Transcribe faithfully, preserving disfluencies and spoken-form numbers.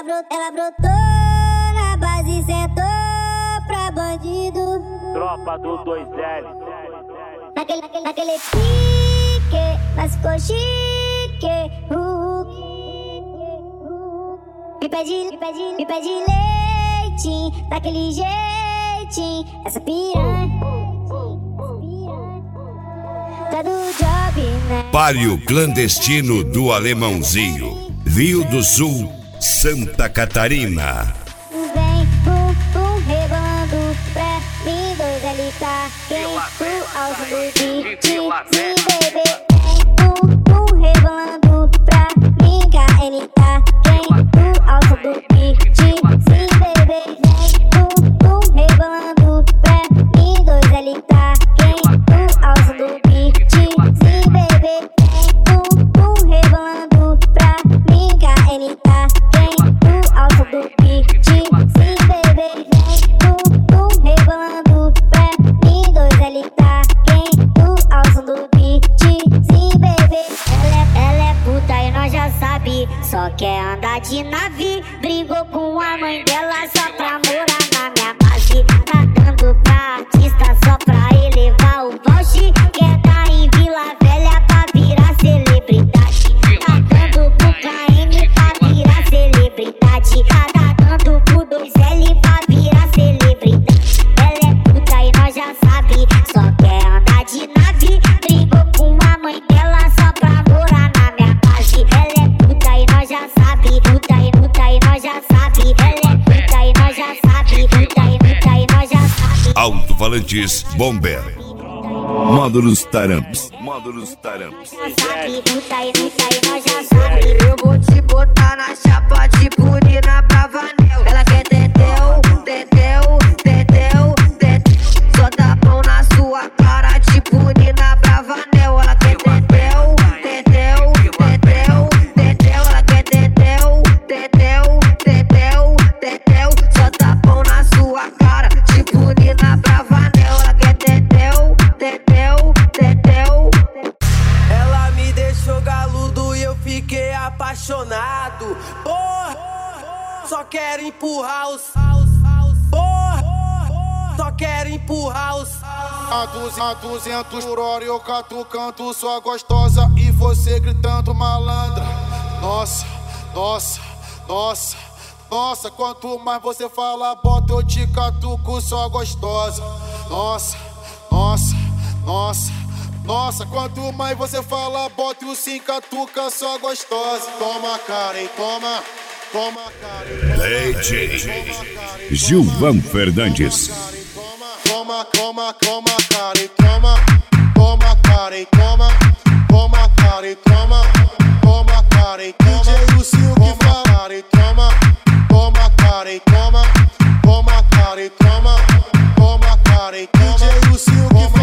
brotou, ela brotou na base, sentou pra bandido. Tropa do dois L. Naquele, naquele, naquele pique, mas ficou chique. Uh, me pede, me pede, me pede leite, daquele jeitinho. Essa piranha tá do job, né? Páreo clandestino do Alemãozinho, Rio do Sul, Santa Catarina. Vem, pum, pum, rebolando pra mim, dois L tá quente, ao som do beat, sim, bebê. Vem, pum, pum, rebolando pra mim, K N tá quente, ao som do beat, sim, bebê. Vem, pum, pum, rebolando pra mim, dois L tá quente, ao som do beat, sim, bebê. Vem, pum, pum, rebolando pra mim, K N tá quente, ao som do beat, sim, bebê. Vem, pum, pum, rebolando pra mim, dois L tá quente, ao som do beat, sim, bebê. Ela é, ela é puta e nós já sabe, só quer andar de nave. Brigou com a mãe dela só pra morar na minha base. Tá dando pra artista só pra elevar o voucher. Quer dar em Vila Velha pra virar celebridade. Tá dando pro K N pra virar celebridade. Tá dando pro dois L pra virar celebridade. Ela é puta e nós já sabe, só quer andar de nave. Brigou com a mãe dela só pra morar na minha base. Ela é puta e nós já sabe, puta e puta e nós já sabe. Ela é puta e nós já sabe, puta e puta e nós já sabe. Alto-falantes Bomber. Módulos Taramps. Módulos Taramps. Sabe, puta e puta e nós já sabe. Eu vou te botar na chapa de Purina Bravanel. Ela quer tetel, tetel, tetel, tetel. Só dá pão na sua cara de Purina Bravanel. Ela quer tetel, tetel, tetel, tetel. Ela quer tetel, tetel, tetel, tetel. Só dá pão na sua cara de Purina Bravanel. Ela quer tetel, tetel, tetel. Ela me deixou galudo e eu fiquei apaixonado. Porra, só quero empurrar os. Porra, só quero empurrar os. A duzentos por hora eu catucando sua gostosa e você gritando malandra. Nossa, nossa, nossa, nossa. Quanto mais você fala, bota eu te catuco sua gostosa. Nossa, nossa, nossa, nossa. Quanto mais você fala, bota o sim catuca sua gostosa. Toma, Karen, toma, toma, Karen. D J Gilvan Fernandes. Toma, toma, toma, Karen, toma, toma, Karen, toma, toma, Karen, toma, toma, Karen, toma. D J Lucio que fala, Karen, toma, toma, Karen, toma, toma, Karen, toma, toma, Karen, toma. D J Lucio que fala.